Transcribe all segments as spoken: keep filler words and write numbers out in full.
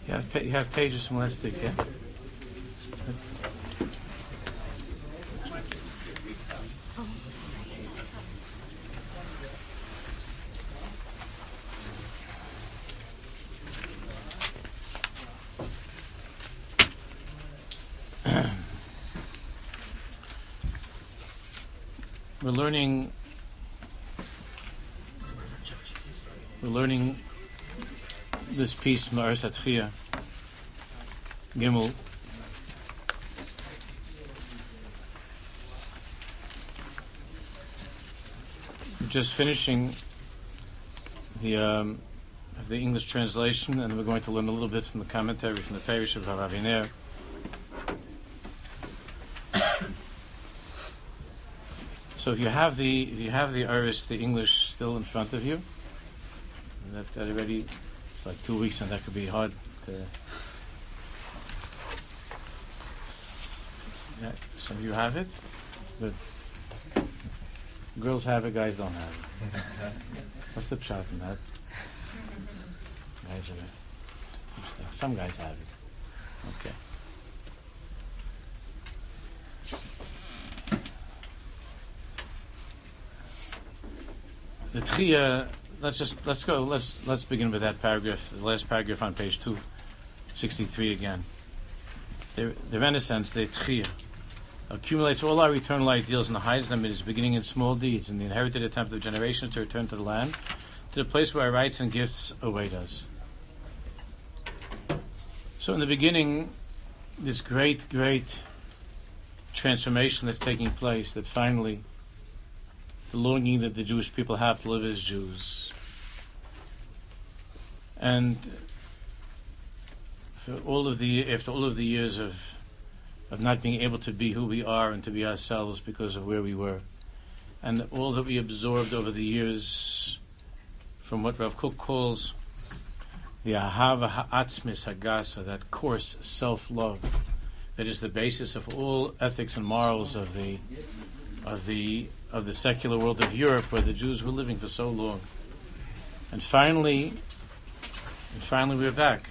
You have, pa- you have pages from last week, yeah? We're learning we're learning this piece from Aris Atchia, Gimel. We're just finishing the um, the English translation, and we're going to learn a little bit from the commentary from the Parish of Rav Aviner. So if you have the if you have the Aris, the English still in front of you, that, that already it's like two weeks, and that could be hard to. Yeah, some of you have it, but girls have it, guys don't have it. What's the pshat in that? Guys are, some guys have it. Okay. The Tchia, let's just let's go. Let's let's begin with that paragraph, the last paragraph on page two sixty-three again. The, the Renaissance, the Tchia, accumulates all our eternal ideals and hides them in its beginning in small deeds, in the inherited attempt of generations to return to the land, to the place where our rights and gifts await us. So in the beginning, this great, great transformation that's taking place, that finally the longing that the Jewish people have to live as Jews. And for all of the after all of the years of of not being able to be who we are and to be ourselves because of where we were, and all that we absorbed over the years from what Rav Kook calls the ahava ha'atzmis hagasa, that coarse self-love that is the basis of all ethics and morals of the of the of the secular world of Europe, where the Jews were living for so long. And finally, and finally we're back.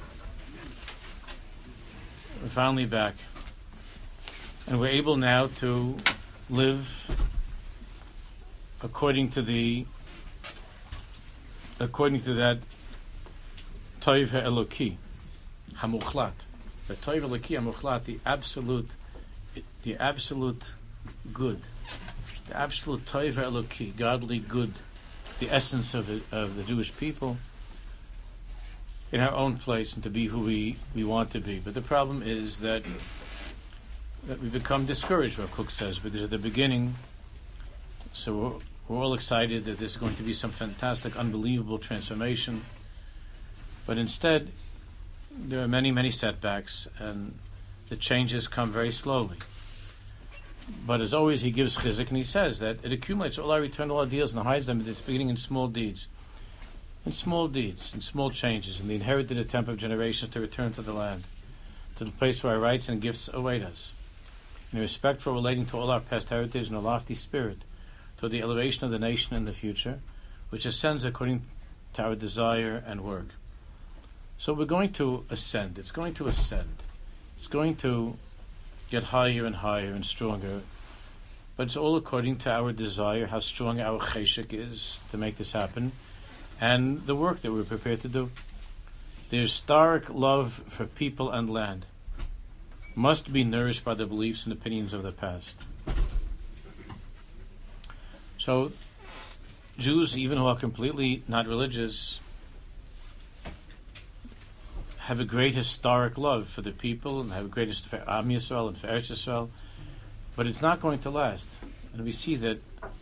We're finally back. And we're able now to live according to the according to that Toiv Eloki Hamuchlat. The Toiv Eloki Hamuchlat, the absolute the absolute good. The absolute Toiv Eloki, godly good, the essence of it, of the Jewish people in our own place, and to be who we, we want to be. But the problem is that that we become discouraged, what Cook says, because at the beginning, so we're, we're all excited that there's going to be some fantastic, unbelievable transformation, but instead there are many, many setbacks, and the changes come very slowly. But as always, he gives chizuk, and he says that it accumulates all our eternal ideals and hides them at its beginning in small deeds. In small deeds, in small changes, in the inherited attempt of generations to return to the land, to the place where our rights and gifts await us. In respect for relating to all our past heritage and a lofty spirit, to the elevation of the nation in the future, which ascends according to our desire and work. So we're going to ascend. It's going to ascend. It's going to get higher and higher and stronger, but it's all according to our desire, how strong our cheshek is to make this happen, and the work that we're prepared to do. The historic love for people and land must be nourished by the beliefs and opinions of the past. So Jews, even who are completely not religious, have a great historic love for the people, and have a great for Am Yisrael and for Eretz Yisrael, but it's not going to last. And we see that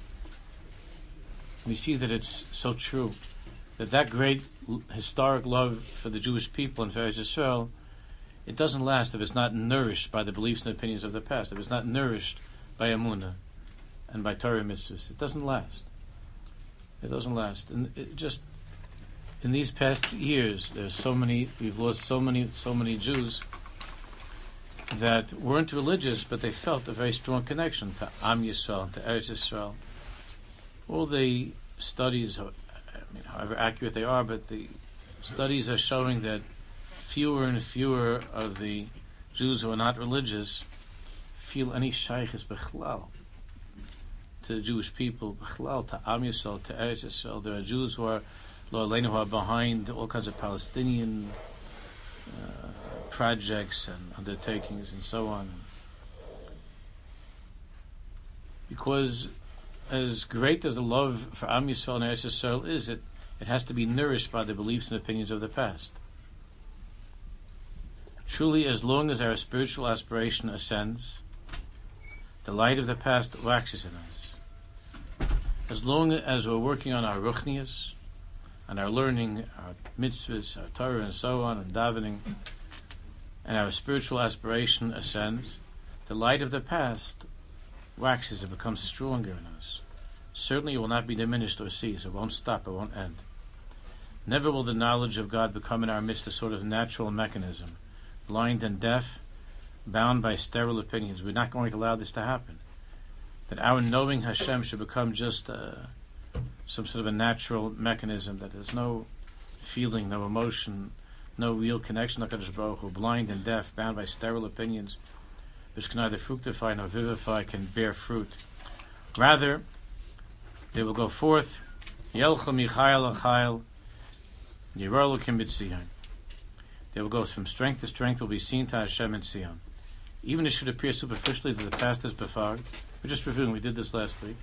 we see that it's so true, that that great historic love for the Jewish people and for Eretz Yisrael, it doesn't last if it's not nourished by the beliefs and opinions of the past, if it's not nourished by Emunah and by Torah mitzvahs. It doesn't last. It doesn't last. And it just in these past years, there's so many, we've lost so many, so many Jews that weren't religious, but they felt a very strong connection to Am Yisrael, to Eretz Yisrael. All the studies, I mean, however accurate they are, but the studies are showing that fewer and fewer of the Jews who are not religious feel any shaykhis bechlal to the Jewish people, bechlal, to Am Yisrael, to Eretz Yisrael. There are Jews who are, Lo Aleinu, who are behind all kinds of Palestinian uh, projects and undertakings and so on. Because as great as the love for Am Yisrael and Eretz Yisrael is, it, it has to be nourished by the beliefs and opinions of the past. Truly, as long as our spiritual aspiration ascends, the light of the past waxes in us. As long as we're working on our ruchnias, on our learning, our mitzvahs, our Torah, and so on, and davening, and our spiritual aspiration ascends, the light of the past waxes and becomes stronger in us. Certainly it will not be diminished or cease. It won't stop, it won't end. Never will the knowledge of God become in our midst a sort of natural mechanism, blind and deaf, bound by sterile opinions. We're not going to allow this to happen. That our knowing Hashem should become just uh, some sort of a natural mechanism that has no feeling, no emotion, no real connection to HaKadosh Baruch Hu, blind and deaf, bound by sterile opinions, which can neither fructify nor vivify, can bear fruit. Rather, they will go forth, Yelchu michayil achayil, Yirah Elokim b'Tzion. They will go from strength to strength, will be seen to Hashem in Sion. Even it should appear superficially that the past is befag. We're just reviewing, we did this last week.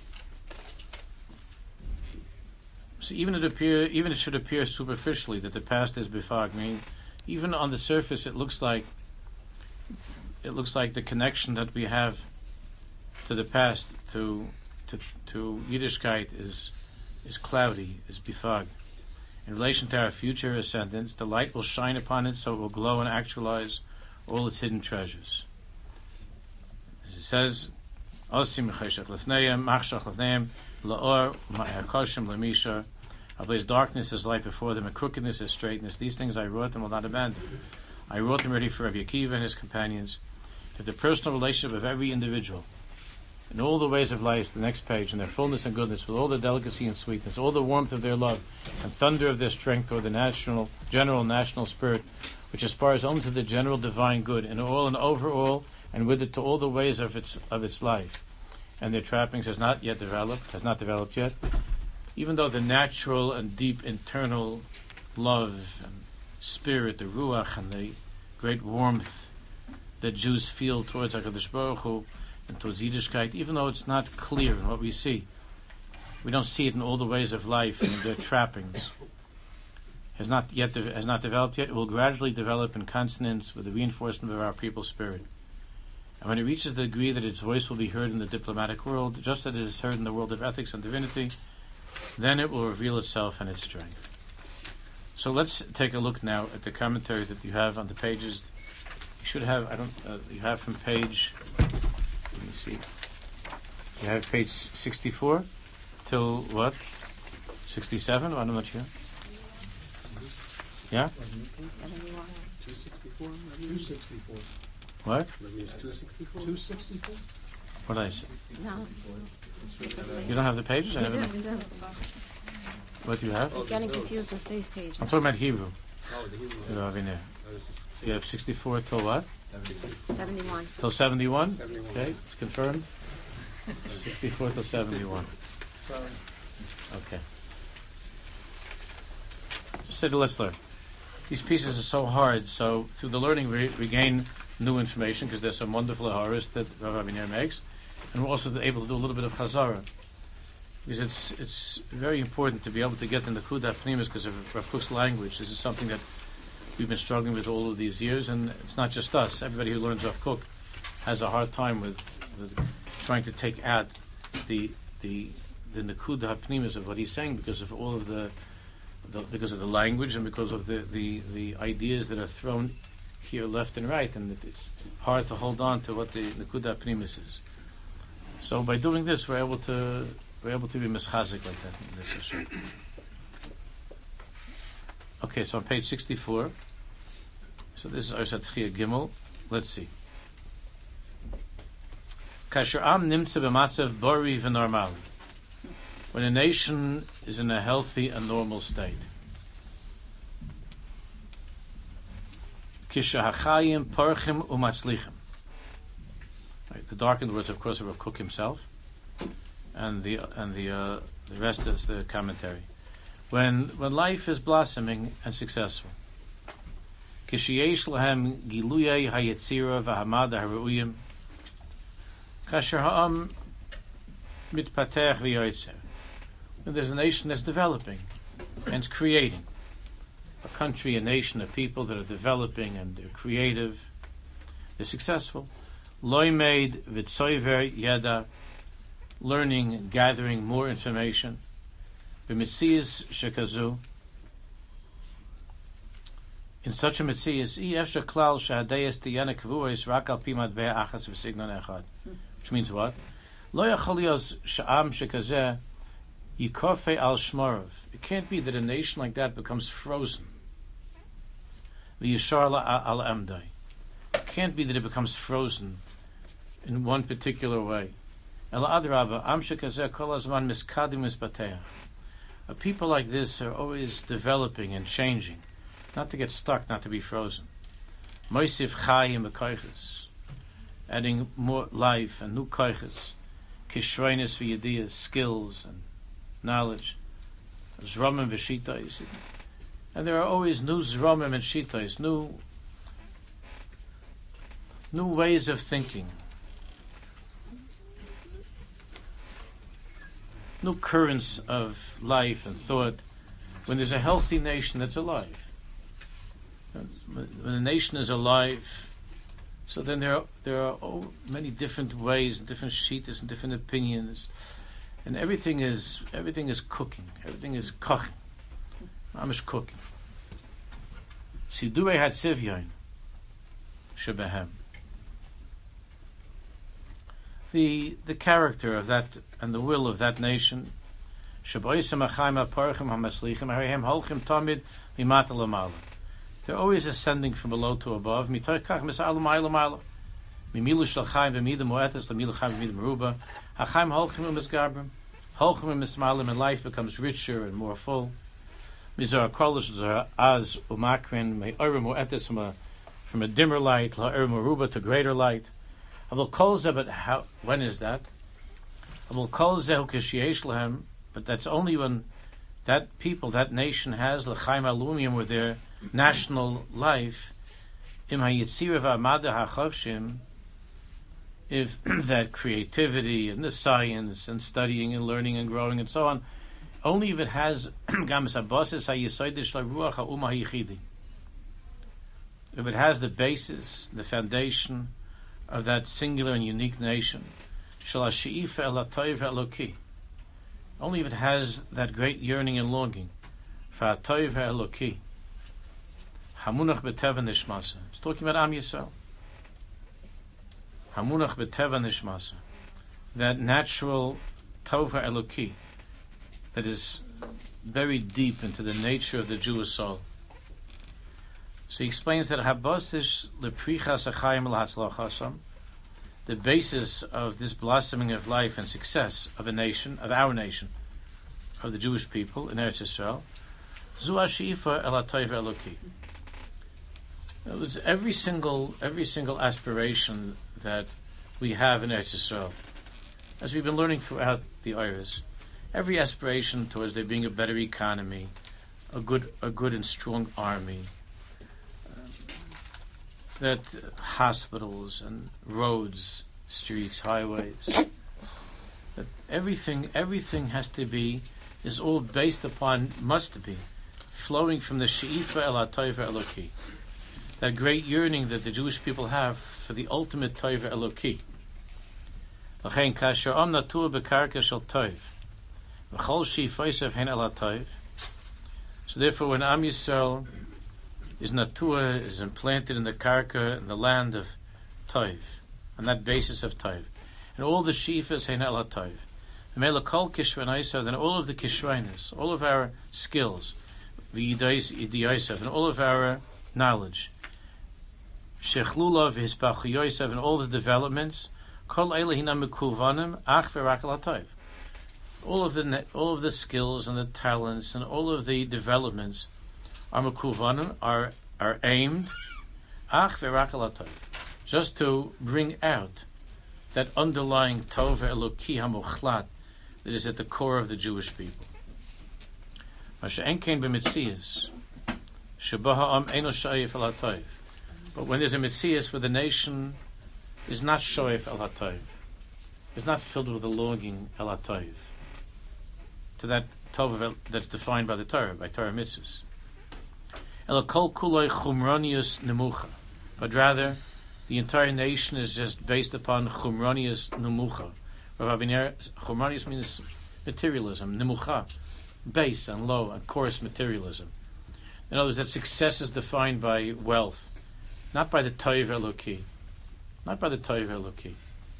So even it appear, even it should appear superficially that the past is befag. I mean, even on the surface, it looks like it looks like the connection that we have to the past, to to to Yiddishkeit, is is cloudy, is befag. In relation to our future ascendance, the light will shine upon it, so it will glow and actualize all its hidden treasures. As it says, Osim cheshach lefneim, machshach lefneim, la'or, ma'akoshim lemisha. I place darkness as light before them, and crookedness as straightness. These things I wrote them will not abandon. I wrote them ready for Rabbi Akiva and his companions. If the personal relationship of every individual, in all the ways of life, the next page, in their fullness and goodness, with all the delicacy and sweetness, all the warmth of their love, and thunder of their strength, or the national, general national spirit, which aspires only to the general divine good, in all and over all, and with it to all the ways of its of its life, and their trappings has not yet developed, has not developed yet, even though the natural and deep internal love and spirit, the ruach, and the great warmth that Jews feel towards HaKadosh Baruch Hu and towards Yiddishkeit, even though it's not clear in what we see, we don't see it in all the ways of life and in their trappings, has not yet de- has not developed yet. It will gradually develop in consonance with the reinforcement of our people's spirit. And when it reaches the degree that its voice will be heard in the diplomatic world, just as it is heard in the world of ethics and divinity, then it will reveal itself and its strength. So let's take a look now at the commentary that you have on the pages. You should have, I don't, uh, you have from page, let me see, you have page sixty-four till what? sixty-seven? I'm not sure. Yeah? seventy-one. two sixty-four? two sixty-four. What? That means two sixty-four? two sixty-four? What did I say? No. You don't have the pages? I We have do, them. we do. What do you have? He's getting confused with these pages. I'm talking about Hebrew. Oh, the Hebrew. You have in there. Oh, this is You have sixty-four till what? seventy-one. Till seventy-one? seventy-one. Okay, it's confirmed. sixty-four till seventy-one. Sorry. Okay. Just say, let's learn. These pieces are so hard, so through the learning we, we gain new information, because there's some wonderful haris that Rav Aviner makes, and we're also able to do a little bit of chazara. Because it's it's very important to be able to get in the Kudah Pnimis because of Rav Kook's language. This is something that we've been struggling with all of these years, and it's not just us. Everybody who learns Rav Kook has a hard time with, with trying to take out the the the Nekudah Pnimis of what he's saying because of all of the, the because of the language and because of the, the, the ideas that are thrown here left and right, and it's hard to hold on to what the Nekudah Pnimis is. So by doing this, we're able to we're able to be mischazik like that. Okay, so on page sixty-four. So this is Arsat Chia Gimel. Let's see. Kasher am nimtze b'matzav bori v'normali. When a nation is in a healthy and normal state. Kishahachayim Parchim Umatzlichim. Right, the darkened words, of course, of Rav Kook himself, and the and the uh, the rest is the commentary. When when life is blossoming and successful, Kishiyesh lahem giluyei hayetzira v'hamada haru'uyim, kasher ha'am mitpatech v'yoytzer. When there's a nation that's developing and it's creating, a country, a nation, a people that are developing and they're creative, they're successful. Loy made v'tsoiver yeda, learning, gathering more information. B'mitzias shekazu. In such a mitzias, i efsha klal shahadeyas tiyana kvuos rak al pi matbeh achas v'signon echad. Which means what? Lo yachol lios sha'am shekazeh yikofe al shmorov. It can't be that a nation like that becomes frozen. V'yishar al amdai. It can't be that it becomes frozen in one particular way. El adraba am shekazeh kol hazman miskadim misbateach. A people like this are always developing and changing, not to get stuck, not to be frozen. Moisif chayim v'koiches, adding more life and new koiches, kishreinis v'yediyas, skills and knowledge, zromim v'shittais, and there are always new zromim and shittais, new new ways of thinking, new currents of life and thought. When there's a healthy nation that's alive, when a nation is alive, so then there are, there are oh, many different ways, different shittas and different opinions, and everything is everything is cooking, everything is koching, mamish cooking. Sidurei hatzivyon shebehem. The the character of that and the will of that nation, they're always ascending from below to above. And life becomes richer and more full. From a dimmer light to greater light. But how, when is that? But that's only when that people, that nation has l'chaim alumim with their national life. If that creativity and the science and studying and learning and growing and so on, only if it has if it has the basis, the foundation of that singular and unique nation, only if it has that great yearning and longing for Hatoiv Eloki. Hamunach b'teva nishmasa. It's talking about Am Yisrael. Hamunach b'teva nishmasa. That natural Tova Eloki that is buried deep into the nature of the Jewish soul. So he explains that Habosish leprichas achayim l'hatzlachasam, the basis of this blossoming of life and success of a nation, of our nation, of the Jewish people in Eretz Yisrael, zu hashifa el hatoiv eloki. In other words, every single every single aspiration that we have in Eretz Yisrael, as we've been learning throughout the Iris, every aspiration towards there being a better economy, a good a good and strong army, that hospitals and roads, streets, highways, that everything, everything has to be, is all based upon, must be, flowing from the She'ifa El HaToiva Eloki, that great yearning that the Jewish people have for the ultimate Toiva Eloki. L'chein kasher am natur bekarka shel Toiv, v'chol she'ifaisav hen El HaToiv. So therefore, when Am Yisrael is natua, is implanted in the karka, in the land of Toiv, on that basis of Toiv, and all the shifas hein el Toiv, then all of the kishreinis, all of our skills, the idiyaisav, and all of our knowledge, shechlulav hispachiyosav, and all the developments, kol elahina mekuvanim ach v'rak el Toiv. All of the all of the skills and the talents and all of the developments are mekuvanim, are are aimed Ach ve'rak al hatov. Just to bring out that underlying tov eloki hamuchlat that is at the core of the Jewish people. Masha enkein b'mitzias sheba ha'am eino shayif al hatov. But when there's a mitzias where the nation is not shoyef al hatov, is not filled with a longing al hatov, to that tov that's defined by the Torah, by Torah mitzvahs. Ela kol kuloi chumronius nemucha, but rather the entire nation is just based upon chumronius nemucha. Chumronius means materialism, nemucha, base and low and coarse materialism. In other words, that success is defined by wealth, not by the Toiv Eloki, not by the Toiv Eloki.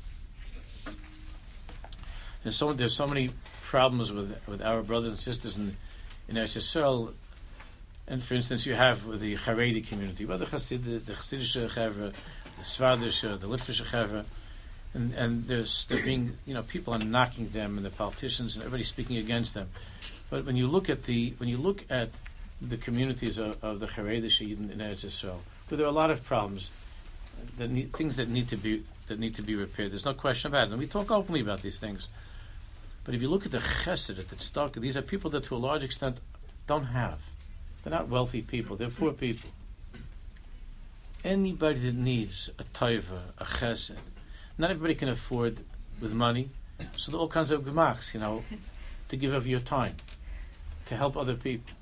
There's so there's so many problems with with our brothers and sisters in in Eretz Yisrael. And for instance, you have with the Haredi community, whether Chassid, the Chassidish Chevra, the Svardish, the Litvish Chevra, and and there's there being you know people are knocking them and the politicians and everybody speaking against them. But when you look at the when you look at the communities of, of the Haredi in, in Eretz Yisrael, where there are a lot of problems, that need, things that need to be that need to be repaired. There's no question about it, and we talk openly about these things. But if you look at the Chesed, at the Tzedakah, these are people that, to a large extent, don't have. They're not wealthy people. They're poor people. Anybody that needs a taiva, a chesed, not everybody can afford with money. So there are all kinds of gemachs, you know, to give of your time, to help other people,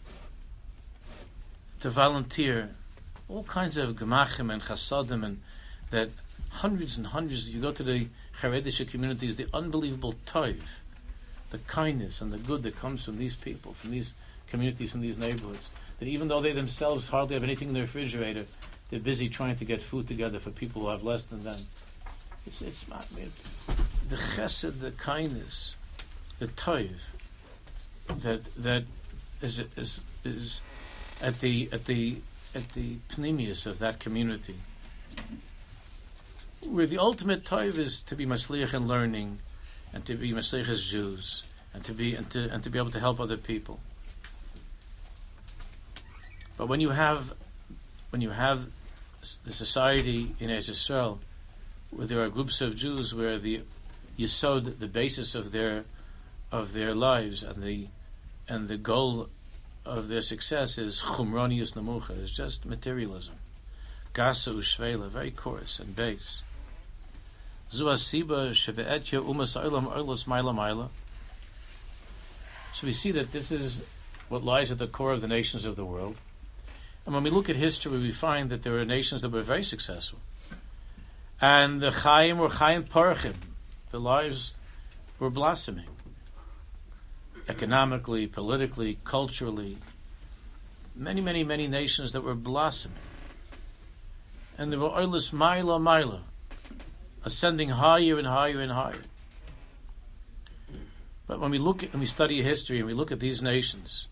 to volunteer, all kinds of gemachim and chasadim, and that hundreds and hundreds. You go to the Haredish communities, the unbelievable taiv, the kindness and the good that comes from these people, from these communities, from these neighborhoods, that even though they themselves hardly have anything in the refrigerator, they're busy trying to get food together for people who have less than them. It's, it's not, I mean, the chesed, the kindness, the toiv, that that is is is at the at the at the pnimius of that community, where the ultimate toiv is to be masliach in learning, and to be masliach as Jews, and to be and to and to be able to help other people. But when you have, when you have the society in Eretz Yisrael, where there are groups of Jews where the yesod, the basis of their of their lives, and the and the goal of their success is chumronius nemucha, is just materialism, gasa ushvela, very coarse and base. Zu asiba shebeetya umas olam olos maila maila. So we see that this is what lies at the core of the nations of the world. And when we look at history, we find that there are nations that were very successful. And the Chaim were Chaim Parachim. The lives were blossoming. Economically, politically, culturally. Many, many, many nations that were blossoming. And there were Oilus Maila Maila, ascending higher and higher and higher. But when we look at, when we study history and we look at these nations,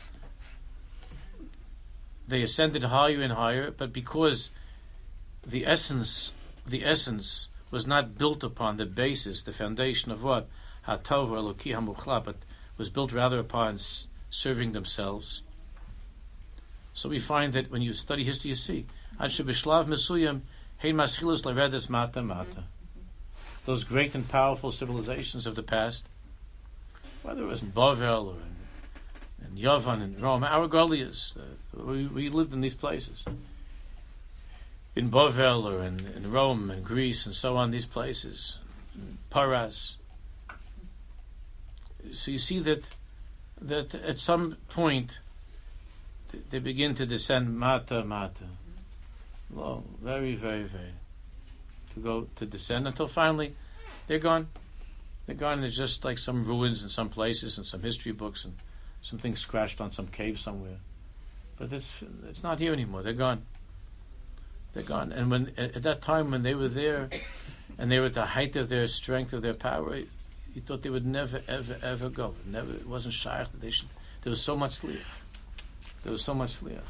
they ascended higher and higher, but because the essence, the essence was not built upon the basis, the foundation of what? HaTov Eloki HaMuchla, but was built rather upon s- serving themselves. So we find that when you study history, you see, Ad shebishlav mesuyam hein maschilus leredes mata mata. Those great and powerful civilizations of the past, whether it was in Bavel or in and Yavan and Rome, our Goliaths, uh, we, we lived in these places. In Bavel or in, in Rome and Greece and so on, these places, Paras. So you see that that at some point th- they begin to descend mata mata, low, very very very, to go to descend until finally they're gone. They're gone. There's just like some ruins in some places and some history books and something scratched on some cave somewhere, but it's it's not here anymore. They're gone. They're gone. And when at that time when they were there, and they were at the height of their strength, of their power, you thought they would never, ever, ever go. Never. It wasn't shaykh that they should. There was so much liach. There was so much liach.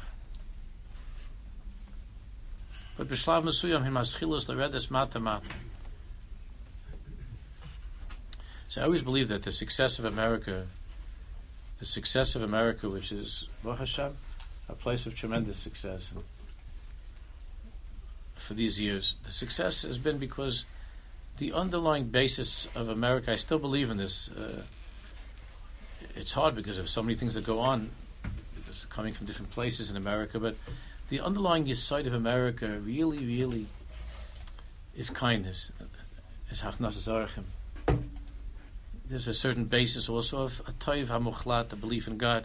But b'shlav mesuyam hin maschilus leredes mata mata. So I always believe that the success of America. The success of America, which is, Baruch Hashem, a place of tremendous success. And for these years. The success has been because the underlying basis of America, I still believe in this. Uh, it's hard because of so many things that go on, because coming from different places in America, but the underlying side of America really, really is kindness. Is hachnas zarchim. There's a certain basis also of a toiv hamuchlat, a belief in God.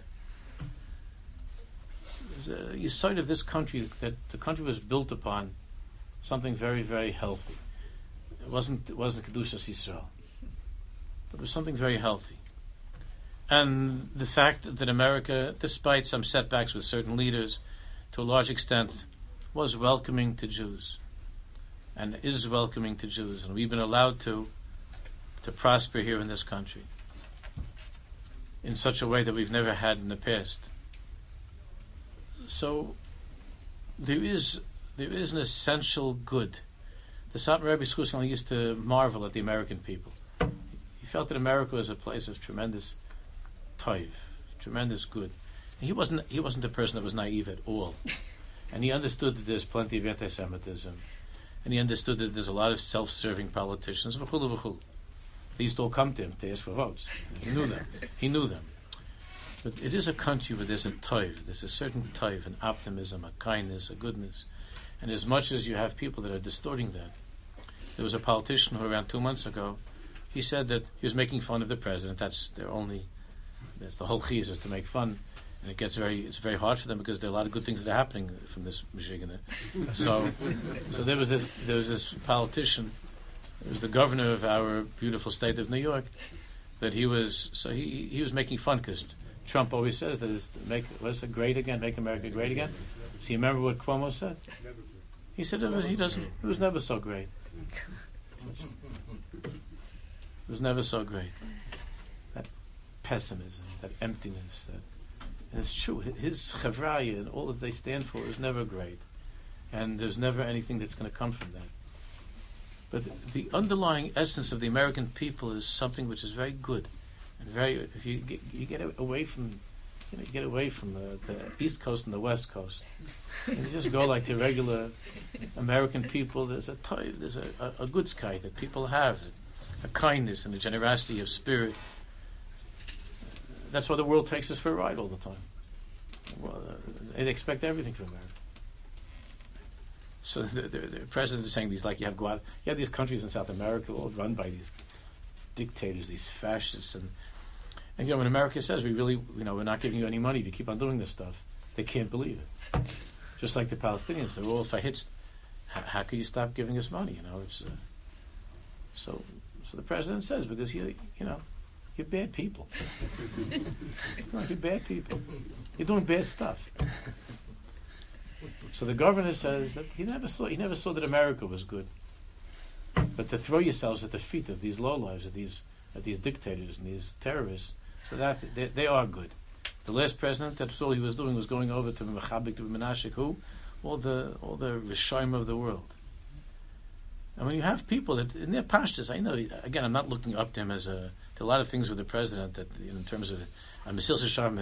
There's a side of this country that the country was built upon something very, very healthy. It wasn't it wasn't Kedushas Yisrael, but it was something very healthy. And the fact that America, despite some setbacks with certain leaders, to a large extent, was welcoming to Jews, and is welcoming to Jews, and we've been allowed to to prosper here in this country in such a way that we've never had in the past. So there is there is an essential good. The Satmar Rebbe Schussel used to marvel at the American people. He felt that America was a place of tremendous toiv, tremendous good. And he wasn't he wasn't a person that was naive at all. And he understood that there's plenty of anti-Semitism. And he understood that there's a lot of self-serving politicians. V'chulu v'chulu. They used to all come to him to ask for votes. He knew them. He knew them. But it is a country where there's a toiv. There's a certain toiv, an optimism, a kindness, a goodness. And as much as you have people that are distorting that, there was a politician who around two months ago, he said that he was making fun of the president. That's their only, that's the whole chiyuv is to make fun. And it gets very, it's very hard for them because there are a lot of good things that are happening from this Michigan. So, so there was this, there was this politician, it was the governor of our beautiful state of New York, that he was, so he he was making fun because Trump always says that it's make, what's it, great again, make America great again. So you remember what Cuomo said? He said it was, he doesn't, it was never so great. It was never so great. That pessimism, that emptiness, that, and it's true, his chavraya and all that they stand for is never great. And there's never anything that's going to come from that. But the underlying essence of the American people is something which is very good. And very, if you get, you get away from, you know, you get away from the, the East Coast and the West Coast, and you just go like the regular American people. There's a type, there's a, a, a good sky that people have, a kindness and a generosity of spirit. That's why the world takes us for a ride all the time. Well, uh, they expect everything from America. So the, the, the president is saying these, like you have Guad, you have these countries in South America all run by these dictators, these fascists, and and you know when America says we really, you know, we're not giving you any money if you keep on doing this stuff, they can't believe it. Just like the Palestinians, they're all fahitz. How, how could you stop giving us money? You know, it's uh, so. So the president says because you, you know, you're bad people. No, you're bad people. You're doing bad stuff. So the governor says that he never saw he never saw that America was good. But to throw yourselves at the feet of these lowlives, of these of these dictators and these terrorists, so that they, they are good. The last president, that's all he was doing was going over to Mechabik, to Menashik, who all the all the Rishaim of the world. And when you have people that in their pashtas, I know again I'm not looking up to him as a there are a lot of things with the president that you know, in terms of a Mesil Sharm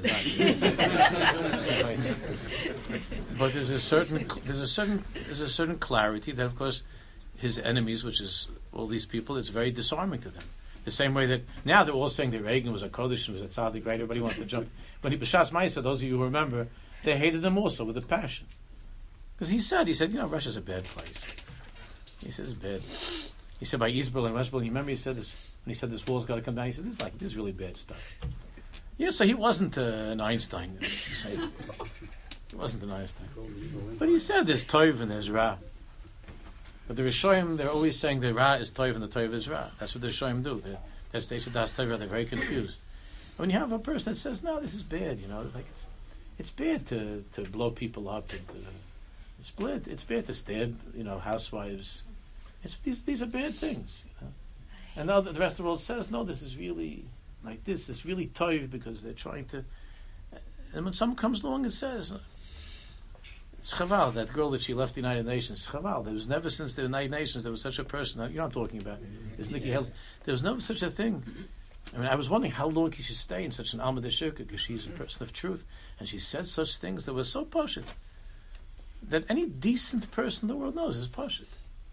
but there's a certain there's a certain there's a certain clarity that of course his enemies, which is all these people, it's very disarming to them. The same way that now they're all saying that Reagan was a Kodesh, was a tzaddik, right? Everybody wants to jump. But he B'Shas Ma'aseh, those of you who remember, they hated him also with a passion. Because he said, he said, you know, Russia's a bad place. He said, it's bad. He said, by East Berlin, West Berlin, you remember he said this, when he said this wall's got to come down, he said, this is like, this is really bad stuff. Yeah, so he wasn't uh, an Einstein. He wasn't an Einstein. But he said there's Tov and there's Ra. But the Rishoyim, they're always saying the Ra is Tov and the Tov is Ra. That's what the Rishoyim do. They're, that's they said that's Tov. They're very confused. When you have a person that says, no, this is bad, you know, like it's it's bad to, to blow people up. And to, it's bad. It's bad to stab, you know, housewives. It's these these are bad things. You know? And now the rest of the world says, no, this is really like this. It's really Tov because they're trying to. And when someone comes along and says, it's Chaval, that girl that she left the United Nations, Chaval, there was never since the United Nations there was such a person, you know what I'm talking about, is Nikki Haley. There was never such a thing. I mean, I was wondering how long she should stay in such an Alma de Shirka, because she's a person of truth, and she said such things that were so poshut. that any decent person in the world knows is Pashut.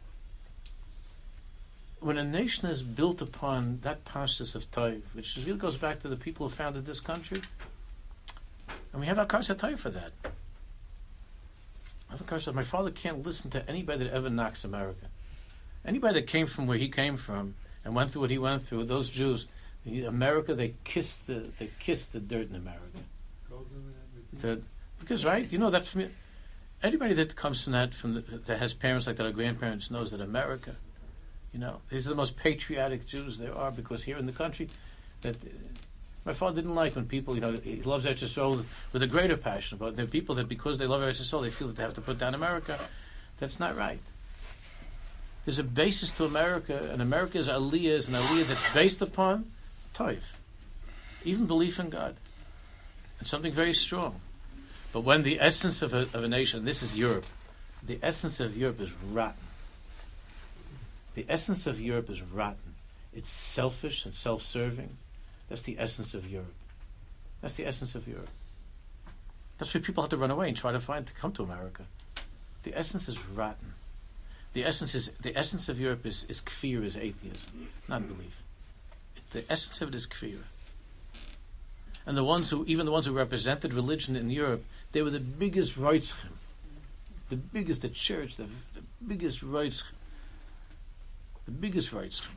When a nation is built upon that Pashtus of Toiv, which really goes back to the people who founded this country, and we have a Karsa Toiv for that. I have a Karsa. My father can't listen to anybody that ever knocks America. Anybody that came from where he came from and went through what he went through, those Jews, America, they kissed the they kissed the dirt in America. The, because right, you know that's from anybody that comes from that from the, that has parents like that or grandparents knows that America, you know, these are the most patriotic Jews there are, because here in the country, that uh, my father didn't like when people, you know, he loves Eretz Yisrael with a greater passion, but there are people that because they love Eretz Yisrael, they feel that they have to put down America. That's not right. There's a basis to America, and America's aliyah is an aliyah that's based upon Toiv, even belief in God. It's something very strong. But when the essence of a, of a nation, this is Europe, the essence of Europe is rotten. The essence of Europe is rotten. It's selfish and self-serving. That's the essence of Europe. That's the essence of Europe. That's why people have to run away and try to find to come to America. The essence is rotten. The essence is the essence of Europe is is kfir, is atheism, not belief. The essence of it is kfir. And the ones who, even the ones who represented religion in Europe, they were the biggest Reitzchem, the biggest, the church, the, the biggest Reitzchem, the biggest Reitzchem.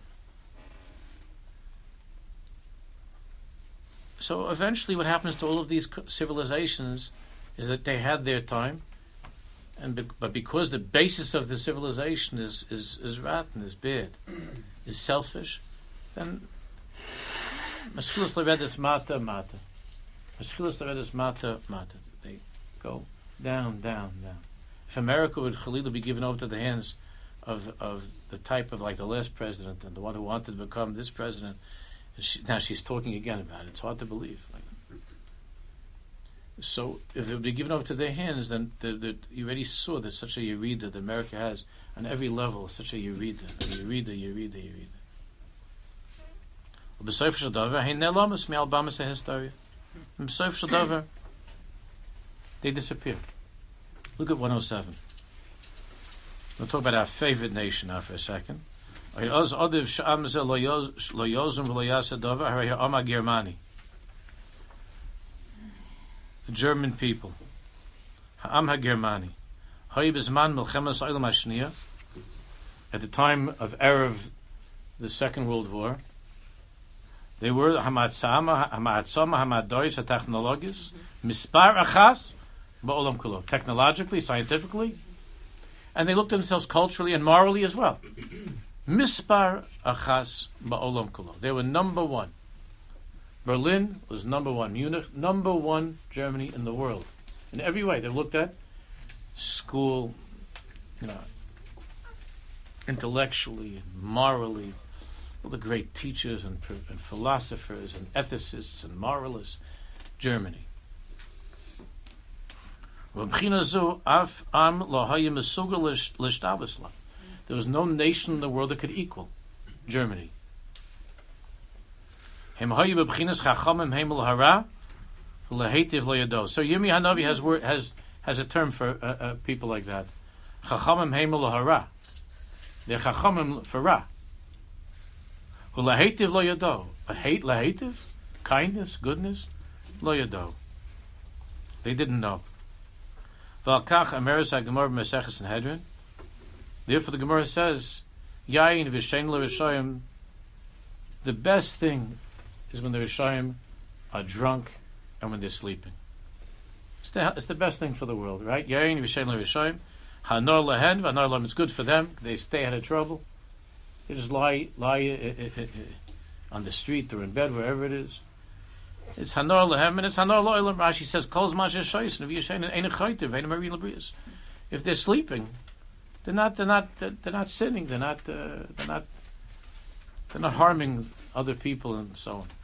So eventually what happens to all of these civilizations is that they had their time, and be, but because the basis of the civilization is, is, is rotten, is bad, is selfish, then Maschilas Levedis Mata Mata. Maschilas Levedis Mata Mata. They go down, down, down. If America would Khalil be given over to the hands of of the type of like the last president and the one who wanted to become this president, and she, now she's talking again about it. It's hard to believe. Like, so if it would be given over to their hands, then the, the, you already saw that such a Yerida that America has on every level, such a Yerida, a Yerida, Yerida, Yerida. B'soif shel davar, hein nelamas mi albamas hahistoria. B'soif shel davar, they disappear. Look at one oh seven. We'll talk about our favorite nation now for a second. Oz odiv sh'am ze lo yozum v'lo yasa davar, harei ha'ama Germani. The German people. Ha'am ha'Germani. Hoi b'zman milchemas olam ha'shniya. At the time of Erev, the Second World War, they were hamatzama, hamatzama, hamadois, technologies, mispar achas, ba'olam kulo, technologically, scientifically, and they looked at themselves culturally and morally as well. Mispar achas, ba'olam kulo. They were number one. Berlin was number one. Munich, number one. Germany in the world, in every way. They looked at school, you know, intellectually, morally. All the great teachers and, and philosophers and ethicists and moralists, Germany. There was no nation in the world that could equal Germany. So Yirmi Hanavi has word, has has a term for uh, uh, people like that. Chachamim heimel hara. They're chachamim for ra. Lahetiv lo yado. But hate, lahetiv, kindness, goodness, lo yado. They didn't know. V'alkach Ameris HaGemara B'Meseches Sanhedrin. Therefore the Gemara says, Yain v'shein l'Rishayim, the best thing is when the Rishayim are drunk and when they're sleeping. It's the, it's the best thing for the world, right? Yain v'shein l'Rishayim. Hanor lehen, v'hanor lehen, it's good for them. They stay out of trouble. They just lie, lie uh, uh, uh, uh, on the street or in bed, wherever it is. It's hanor lehem and it's hanor lo'elam. Rashi says, "Kol zman she'shoyis and v'yishein ein chaytiv ein marin labrius." If they're sleeping, they're not, they're not, they're not sinning. They're not, uh, they're not, they're not harming other people and so on.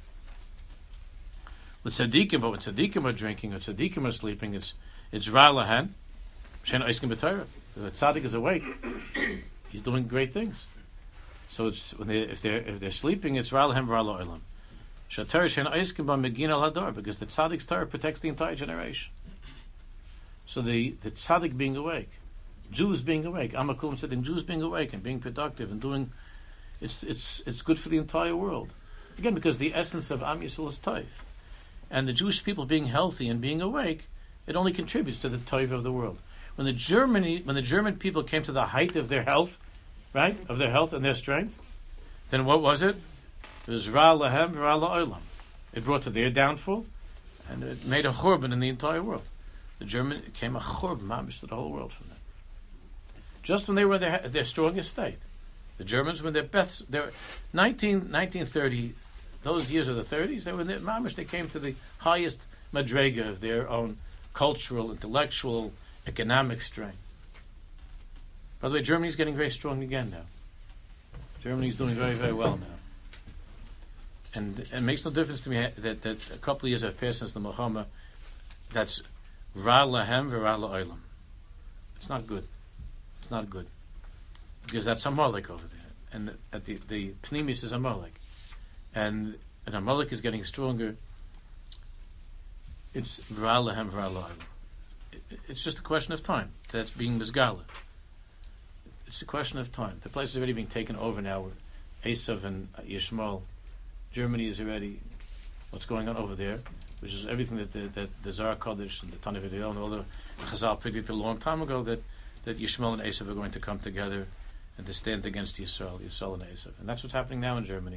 With tzaddikim, but when tzaddikim are drinking or tzaddikim are sleeping, it's it's ra lahen. She'en oiskim b'Torah. The tzaddik is awake. He's doing great things. So it's when they if they're if they're sleeping, it's ra'lahem v'ra'lo olam. Shatar shein oiskim ba megin al hador, because the tzaddik's Torah protects the entire generation. So the, the tzaddik being awake, Jews being awake, Amakulim sitting, Jews being awake and being productive and doing, it's it's it's good for the entire world. Again, because the essence of Am Yisrael is Toiv. And the Jewish people being healthy and being awake, it only contributes to the Toiv of the world. When the Germany, when the German people came to the height of their health, right, of their health and their strength, then what was it? It was Ra Lahem, Ra La'olam. It brought to their downfall, and it made a churban in the entire world. The German became a churban, mamish, to the whole world from that. Just when they were their, their strongest state, the Germans were their best. Their nineteen, nineteen thirty, those years of the thirties, they were their mamish. They came to the highest madrega of their own cultural, intellectual, economic strength. By the way, Germany's getting very strong again now. Germany's doing very, very well now. And it makes no difference to me that, that a couple of years have passed since the Milchama. That's Ra Lahem v'Ra La'olam. It's not good. It's not good. Because that's Amalek over there. And at the, the Pnimis is Amalek. And, and Amalek is getting stronger. It's Ra Lahem v'Ra La'olam. It, it's just a question of time. That's being Mizgala. It's a question of time. The place is already being taken over now with Esav and Yishmael. Germany is already, what's going on over there, which is everything that the, that the Zohar Kodesh and the Tanakh and all the Chazal predicted a long time ago, that, that Yishmael and Esav are going to come together and to stand against Yisrael, Yisrael and Esav. And that's what's happening now in Germany.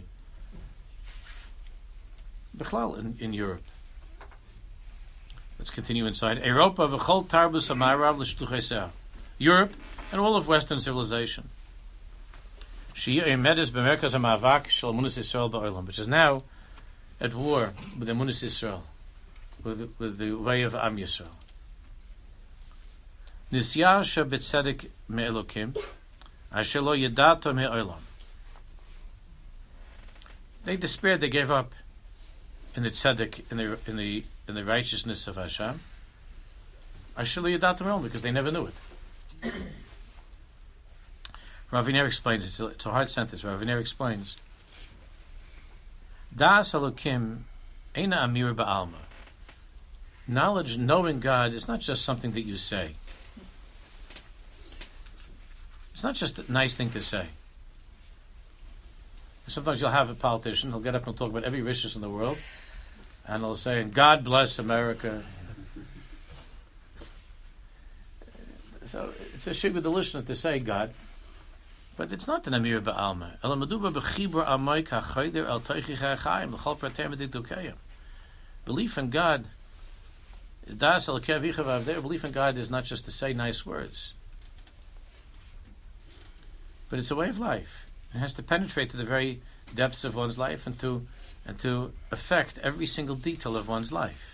Bechlal, in, in Europe. Let's continue inside. Europa v'chol tarbus ha'ma'arav l'shtuchei Europe and all of Western civilization. Which is now at war with the Emunas Yisrael, with, with the way of Am Yisrael. Nisyah shebetzedek me'elokim, asher lo yadato me'olam. They despaired, they gave up in the tzedek, in the in the in the righteousness of Hashem. Asher lo yadato me'olam, because they never knew it. Rav Viner explains, it's a, it's a hard sentence. Rav Viner explains, Das Elokim eina amir ba'alma. Knowledge, knowing God, is not just something that you say. It's not just a nice thing to say. Sometimes you'll have a politician, he'll get up and talk about every richness in the world, and he'll say, God bless America. So it's a shigud delishna to say God. But it's not an Amir Ba'alma. Belief in God, belief in God is not just to say nice words. But it's a way of life. It has to penetrate to the very depths of one's life and to and to affect every single detail of one's life.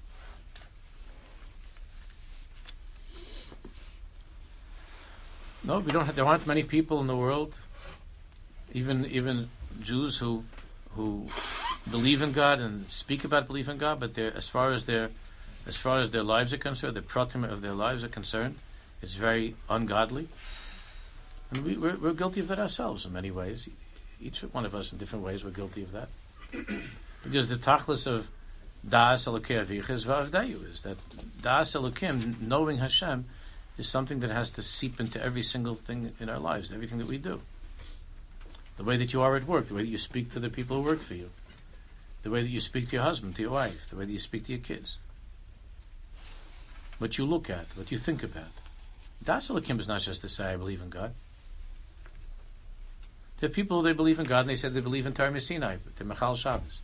No, we don't have, there aren't many people in the world, even even Jews who who believe in God and speak about belief in God, but as far as their as far as their lives are concerned, the pratim of their lives are concerned, it's very ungodly. And we, we're, we're guilty of that ourselves in many ways. Each one of us in different ways we're guilty of that. Because the tachlis of Da'as Elokei Avicha is Va'avdayu, is that Da'as Elokim, knowing Hashem, is something that has to seep into every single thing in our lives, everything that we do. The way that you are at work, the way that you speak to the people who work for you, the way that you speak to your husband, to your wife, the way that you speak to your kids, what you look at, what you think about. Das Elokim is not just to say, I believe in God. There are people who they believe in God and they said they believe in Torah Sinai, but they're Mechal Shabbos.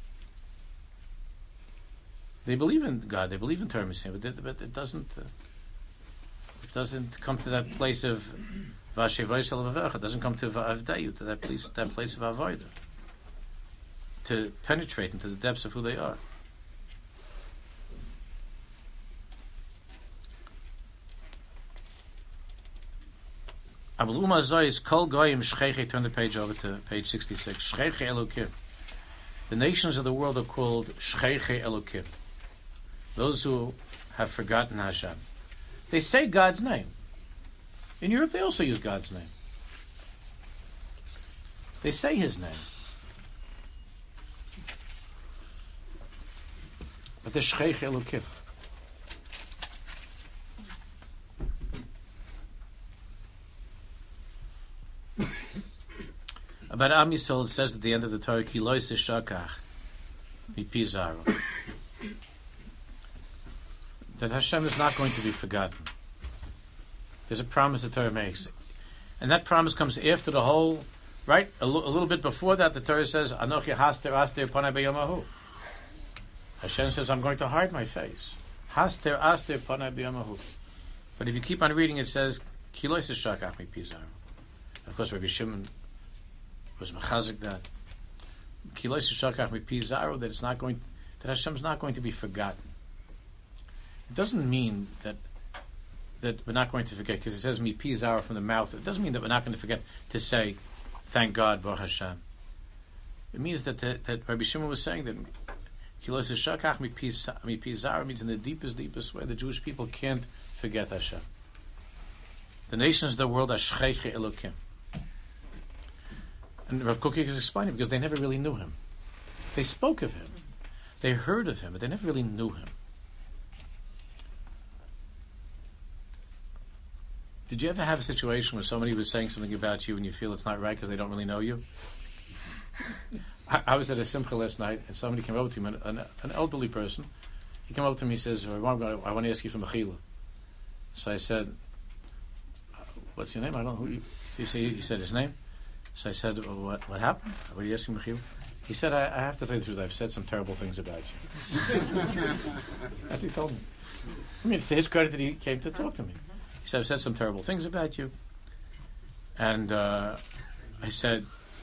They believe in God, they believe in Torah Sinai, but, but it doesn't... Uh, It doesn't come to that place of Vashevaisel Vavecha. It doesn't come to Va'avdayu, to that place, that place of Avodah, to penetrate into the depths of who they are. Abuluma Zois Kol Goyim Shcheche. Turn the page over to page sixty-six. Shcheche Elokim. The nations of the world are called Shcheche Elokim, those who have forgotten Hashem. They say God's name. In Europe, they also use God's name. They say His name. But the Shcheich Elokim. About Am Yisrael, it says at the end of the Torah, Ki lo yisishakach mipi zaro. That Hashem is not going to be forgotten. There's a promise the Torah makes. And that promise comes after the whole, right? A, l- a little bit before that, the Torah says, Anochi haster aster panai b'yomahu. Hashem says, I'm going to hide my face. Haster aster panai b'yomahu. But if you keep on reading, it says, Ki lo yisishakach mipi zaro. Of course, Rabbi Shimon was mechazik that. Ki lo yisishakach mipi zaro, that it's not going, that Hashem's not going to be forgotten. It doesn't mean that that we're not going to forget, because it says mi pi zara from the mouth. It doesn't mean that we're not going to forget to say, thank God, Baruch Hashem. It means that the, that Rabbi Shimon was saying that ki lo yisishakach mipi zara means in the deepest, deepest way the Jewish people can't forget Hashem. The nations of the world are shcheiche Elokim. And Rav Kook is explaining because they never really knew him. They spoke of him. They heard of him, but they never really knew him. Did you ever have a situation where somebody was saying something about you and you feel it's not right because they don't really know you? I, I was at a simcha last night and somebody came over to me, an, an elderly person. He came over to me and says, I want to ask you for mechila. So I said, what's your name? I don't know who you... So he said, he said his name. So I said, well, what what happened? What are you asking mechila? He said, I, I have to tell you the truth, I've said some terrible things about you. That's what he told me. I mean, for his credit that he came to talk to me. He said, I've said some terrible things about you. And uh, I said,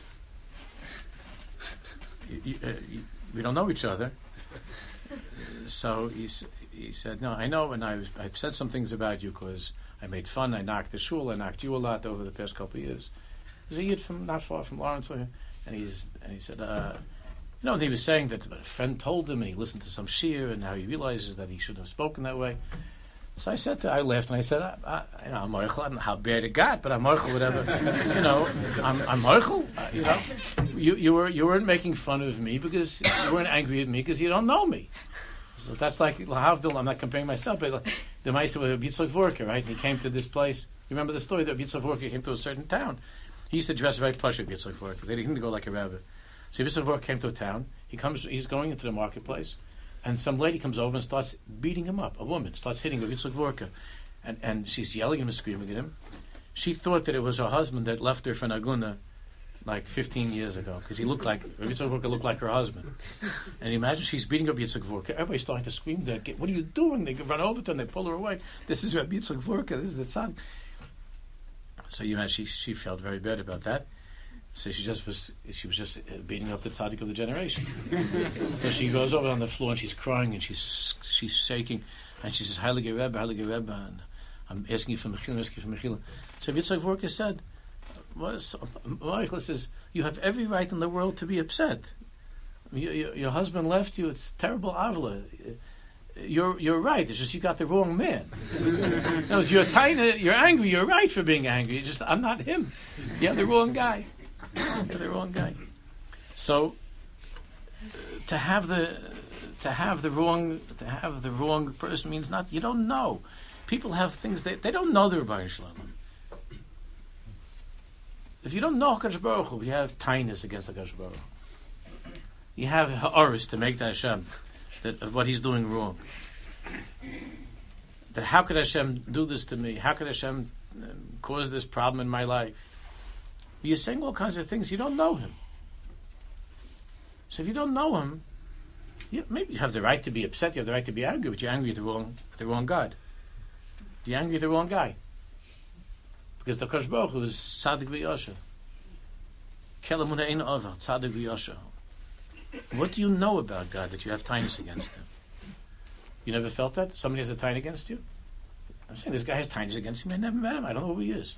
you, uh, you, we don't know each other. So he, he said, no, I know, and I was, I've said some things about you because I made fun, I knocked the shul, I knocked you a lot over the past couple of years. There's a yid from not far from Lawrence, and he's and he said, uh, you know, he was saying that a friend told him, and he listened to some shiur, and now he realizes that he shouldn't have spoken that way. So I said, to, I laughed and I said, I, I, you know, I'm moichel. I don't know how bad it got, but I'm moichel, whatever. you know, I'm, I'm moichel. Uh, you know, you you were you weren't making fun of me because you weren't angry at me because you don't know me. So that's like lahavdil. I'm not comparing myself, but like, the Ma'aser with Yitzchak Vorka, right? He came to this place. You remember the story that Yitzchak Vorka came to a certain town. He used to dress very plush at Yitzchak Vorka. They didn't go like a rabbi. So Yitzchak Vorka came to a town. He comes. He's going into the marketplace. And some lady comes over and starts beating him up. A woman starts hitting him with Yitzchak Vorka. And, and she's yelling at him and screaming at him. She thought that it was her husband that left her for Naguna like fifteen years ago. Because he looked like, Yitzchak Vorka looked like her husband. And imagine she's beating up Yitzchak Vorka. Everybody's starting to scream there. What are you doing? They run over to her and they pull her away. This is Rabbi Yitzchak Vorka. This is the son. So you imagine she, she felt very bad about that. So she just was, she was just beating up the tzaddik of the generation. So she goes over on the floor and she's crying and she's she's shaking and she says, Heilige Rebbe, Heilige Rebbe, and I'm asking you for mechila, I'm asking you for mechila. So Yitzchak Vorka said, Michael says, you have every right in the world to be upset. You, you, your husband left you, it's terrible avla. You're you're right. It's just you got the wrong man. No, you're tiny, you're angry. You're right for being angry. It's just I'm not him. You have the wrong guy. You're the wrong guy. So uh, to have the to have the wrong to have the wrong person means not you don't know. People have things they they don't know the Rebbeinu Shalom. If you don't know HaKadosh Baruch Hu, you have tinus against HaKadosh Baruch Hu. You have ha'aris to make that Hashem that of what he's doing wrong. That how could Hashem do this to me? How could Hashem um, cause this problem in my life? You're saying all kinds of things. You don't know him. So if you don't know him, you, maybe you have the right to be upset. You have the right to be angry, but you're angry at the wrong, at the wrong God. You're angry at the wrong guy. Because the Kosh Baruch Hu is Tzadik v'Yosher. Kelamuna ein over Tzadik v'Yosher. What do you know about God that you have tinus against him? You never felt that? Somebody has a tine against you? I'm saying this guy has tinus against him. I never met him. I don't know who he is.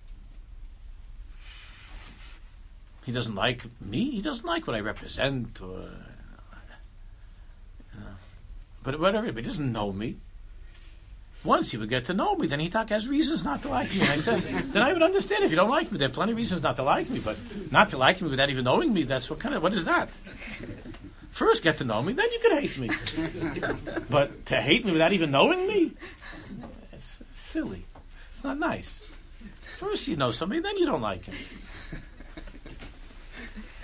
He doesn't like me. He doesn't like what I represent, or you know. But whatever. But he doesn't know me. Once he would get to know me, then he talk has reasons not to like me. And I said, then I would understand if you don't like me. There are plenty of reasons not to like me, but not to like me without even knowing me. That's what kind of what is that? First, get to know me, then you can hate me. But to hate me without even knowing me, it's silly. It's not nice. First, you know somebody, then you don't like him.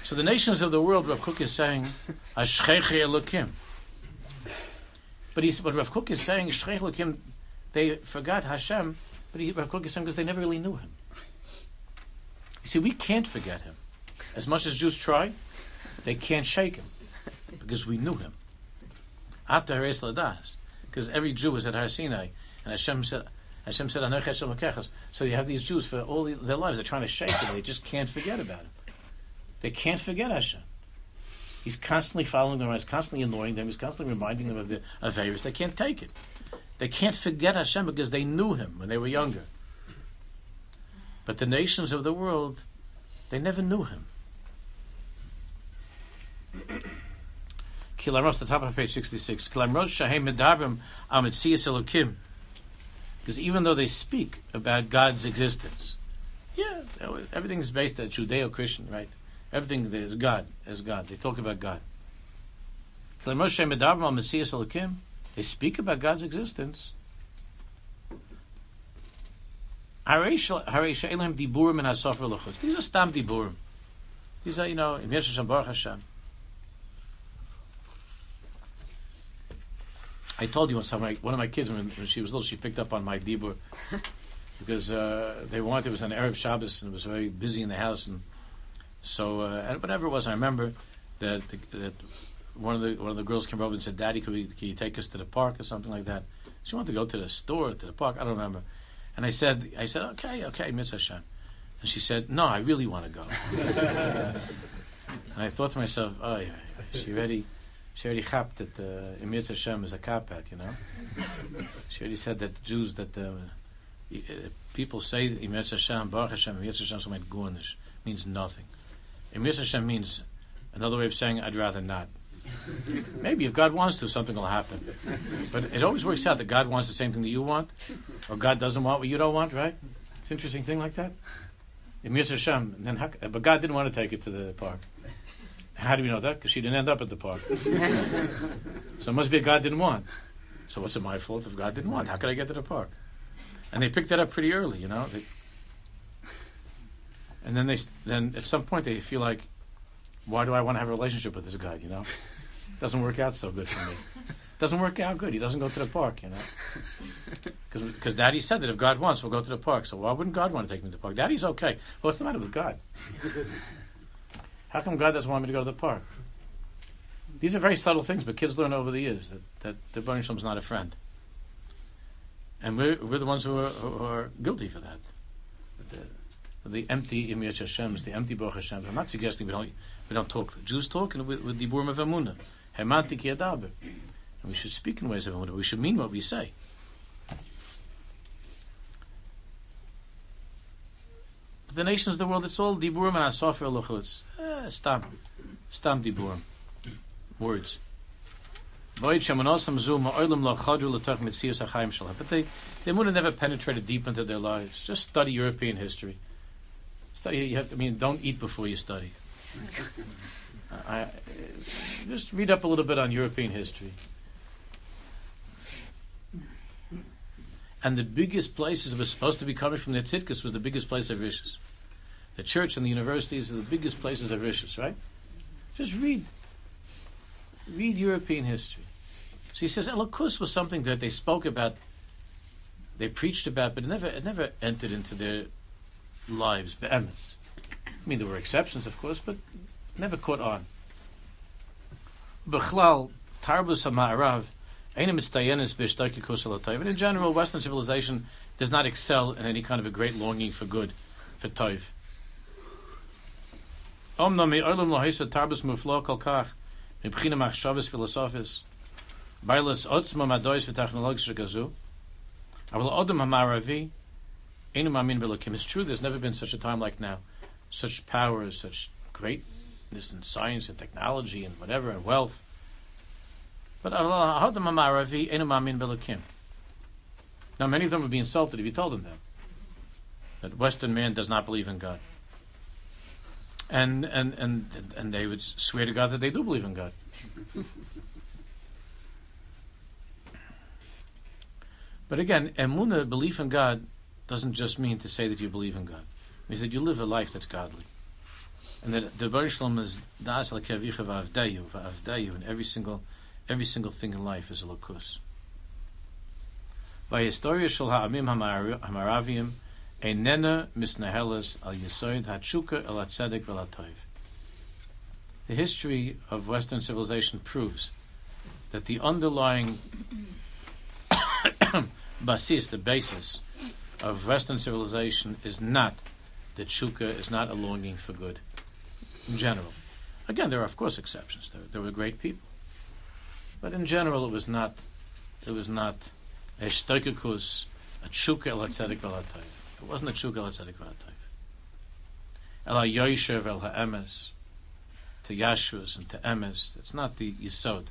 So the nations of the world, Rav Kook is saying, Ashcheche Elokim. But he's, but Rav Kook is saying, Ashcheche Elokim, they forgot Hashem, but he, Rav Kook is saying because they never really knew him. You see, we can't forget him. As much as Jews try, they can't shake him because we knew him. Ata Hares Ladas, because every Jew was at Har Sinai, and Hashem said, Hashem said, Anochi Hashem Elokecha. So you have these Jews for all their lives. They're trying to shake him. They just can't forget about him. They can't forget Hashem. He's constantly following them. He's constantly annoying them. He's constantly reminding them of the Averis. They can't take it. They can't forget Hashem because they knew him when they were younger. But the nations of the world, they never knew him. Kilaros, the top of page sixty-six. Kilaros shahem medabrim amitzias elokim. Because even though they speak about God's existence, yeah, everything is based on Judeo-Christian, right? Everything is God, is God. They talk about God. They speak about God's existence. These are stam diburim. These are, you know, Im Hashem Baruch Hashem. I told you once how my, one of my kids, when, when she was little, she picked up on my dibur because uh, they wanted, it was an Erev Shabbos and it was very busy in the house, and so uh, whatever it was, I remember that the, that one of the one of the girls came over and said, "Daddy, could we, can you take us to the park or something like that?" She wanted to go to the store, to the park. I don't remember. And I said, "I said, okay, okay, Mitzvah Hashem." And she said, "No, I really want to go." And I thought to myself, "Oh, yeah, she already, she already chapped that uh, Mitzvah Hashem is a kapat, you know." She already said that Jews that uh, people say Mitzvah Hashem, Baruch Hashem, Mitzvah Hashem, so meant gornish means nothing. Emir Hashem means another way of saying I'd rather not. Maybe if God wants to, something will happen. But it always works out that God wants the same thing that you want, or God doesn't want what you don't want, right? It's an interesting thing like that. Emir Hashem, and then but God didn't want to take it to the park. How do we know that? Because she didn't end up at the park. So it must be a God didn't want. So what's it my fault if God didn't want? How could I get to the park? And they picked that up pretty early, you know. They, And then they, then at some point they feel like, why do I want to have a relationship with this guy? You know, doesn't work out so good for me. Doesn't work out good. He doesn't go to the park. You know, because Daddy said that if God wants, we'll go to the park. So why wouldn't God want to take me to the park? Daddy's okay. Well, what's the matter with God? How come God doesn't want me to go to the park? These are very subtle things, but kids learn over the years that that the Baruch Shalom is not a friend, and we're we're the ones who are, who are guilty for that. The, The empty Im Hashem, the empty Baruch Hashem. I'm not suggesting we don't we don't talk. Jews talk with, with the Diburim of Emunah. Hemanti ki adaber. And we should speak in ways of Emunah. We should mean what we say. But the nations of the world, it's all Diburim and Asofer Luchutz. Eh, stam. Stam Diburim. Words. But they, they would have never penetrated deep into their lives. Just study European history. Study. You have to. I mean, don't eat before you study. I, I, just read up a little bit on European history. And the biggest places that were supposed to be coming from the Tzidkus was the biggest place of Rishus. The church and the universities are the biggest places of Rishus, right? Just read. Read European history. So he says Elokus was something that they spoke about, they preached about, but it never it never entered into their lives. I mean, there were exceptions, of course, but never caught on. B'chlal tarbus ha'ma'arav ein mistayenes b'shtakikus alatoiv. And in general, Western civilization does not excel in any kind of a great longing for good, for toiv. Omna me'olam lahisa tarbus muflo kol kach mibchina machshavas filosofis bailas otzma madois v'technologisha gazu. Aval odom ha'ma'aravi einu ma'amin b'elokim. It's true, there's never been such a time like now. Such power, such greatness in science and technology and whatever, and wealth. But now many of them would be insulted if you told them that. That Western man does not believe in God. And and and and they would swear to God that they do believe in God. But again, emunah, belief in God, doesn't just mean to say that you believe in God. It means that you live a life that's godly. and that the Baruch Shalom is das al kavicha va'avdayu va'avdayu, and every single every single thing in life is a lokus. By historia shel ha'amim hamaravim einena misnahelas al yesod hatshuka el hatzedek vel hatov. The history of Western civilization proves that the underlying basis, the basis of Western civilization, is not that tshuka, is not a longing for good in general. Again, there are of course exceptions. There, there were great people, but in general, it was not. It was not a shtoikikus, a tshuka el hatzedek vel hatov. It wasn't a tshuka el hatzedek vel hatov. El hayoyshev el ha'emes, to yashus and to emes. It's not the yisod.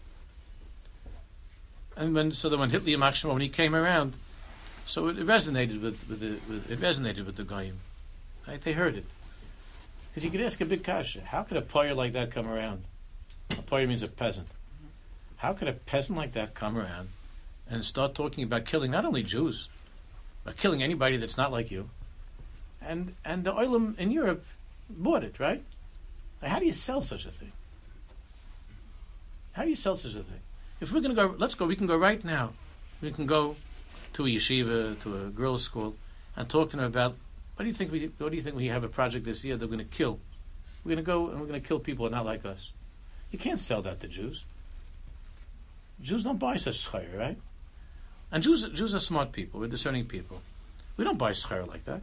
And when so that when Hitler Yamach Shema, when he came around, so it, it resonated with, with the with, it resonated with the goyim. Right? They heard it. Because you could ask a big kasha, how could a poyer like that come around? A poyer means a peasant. How could a peasant like that come around and start talking about killing not only Jews, but killing anybody that's not like you? And and the oilam in Europe bought it, right? Like, how do you sell such a thing? How do you sell such a thing? If we're going to go, let's go, we can go right now. We can go to a yeshiva, to a girls' school, and talk to them about, what do you think we, what do you think we have a project this year they're going to kill? We're going to go and we're going to kill people who are not like us. You can't sell that to Jews. Jews don't buy such schar, right? And Jews, Jews are smart people, we're discerning people. We don't buy schar like that.